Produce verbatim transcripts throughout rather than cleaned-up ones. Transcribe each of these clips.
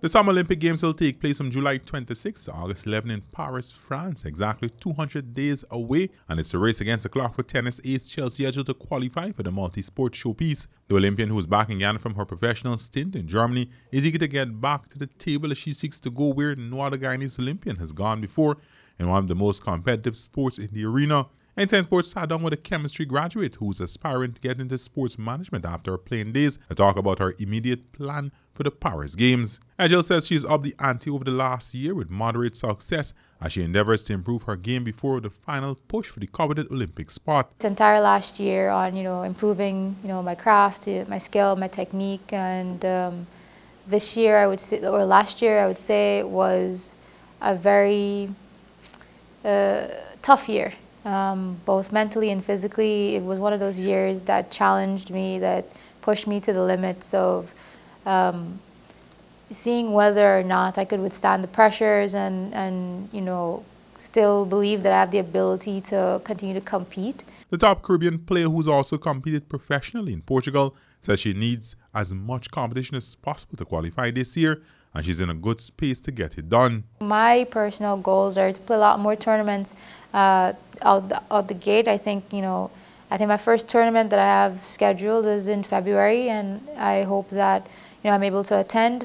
The Summer Olympic Games will take place from July twenty-sixth to August eleventh in Paris, France, exactly two hundred days away, and it's a race against the clock for tennis ace Chelsea Edgell to qualify for the multi-sport showpiece. The Olympian, who is back in Ghana from her professional stint in Germany, is eager to get back to the table as she seeks to go where no other Guyanese Olympian has gone before, in one of the most competitive sports in the arena. N T N Sports sat down with a chemistry graduate who's aspiring to get into sports management after her playing days to talk about her immediate plan for the Paris Games. Edgell says she's upped the ante over the last year with moderate success as she endeavors to improve her game before the final push for the coveted Olympic spot. This entire last year on, you know, improving, you know, my craft, my skill, my technique, and um, this year I would say, or last year I would say, was a very uh, tough year. Um, both mentally and physically. It was one of those years that challenged me, that pushed me to the limits of um, seeing whether or not I could withstand the pressures and, and, you know, still believe that I have the ability to continue to compete. The top Caribbean player, who's also competed professionally in Portugal, says she needs as much competition as possible to qualify this year, and she's in a good space to get it done. My personal goals are to play a lot more tournaments uh, out, the, out the gate. I think, you know, I think my first tournament that I have scheduled is in February, and I hope that, you know, I'm able to attend.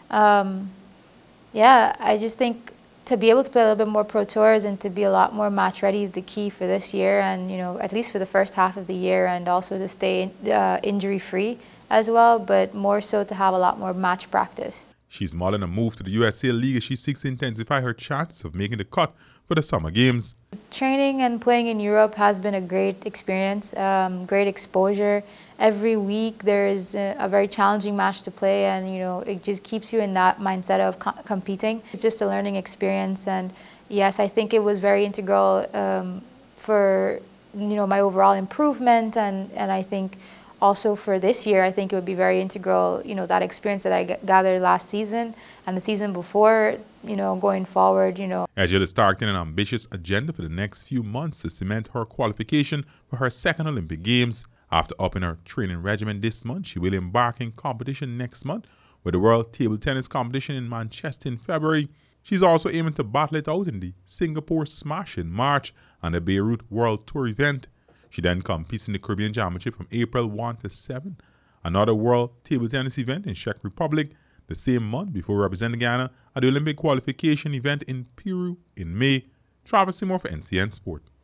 Um, yeah, I just think to be able to play a little bit more Pro Tours and to be a lot more match ready is the key for this year, and, you know, at least for the first half of the year, and also to stay uh, injury free as well, but more so to have a lot more match practice. She's modeling a move to the U S A League as she seeks to intensify her chances of making the cut for the Summer Games. Training and playing in Europe has been a great experience, um, great exposure. Every week there is a, a very challenging match to play, and, you know, it just keeps you in that mindset of co competing. It's just a learning experience, and yes, I think it was very integral um, for, you know, my overall improvement, and, and I think also for this year, I think it would be very integral, you know, that experience that I gathered last season and the season before, you know, going forward, you know. Edgell is targeting an ambitious agenda for the next few months to cement her qualification for her second Olympic Games. After upping her training regimen this month, she will embark in competition next month with the World Table Tennis Competition in Manchester in February. She's also aiming to battle it out in the Singapore Smash in March and the Beirut World Tour event. She then competes in the Caribbean Championship from April first to seventh, another World Table Tennis event in Czech Republic the same month before representing Ghana at the Olympic qualification event in Peru in May. Travis Seymour for N T N Sport.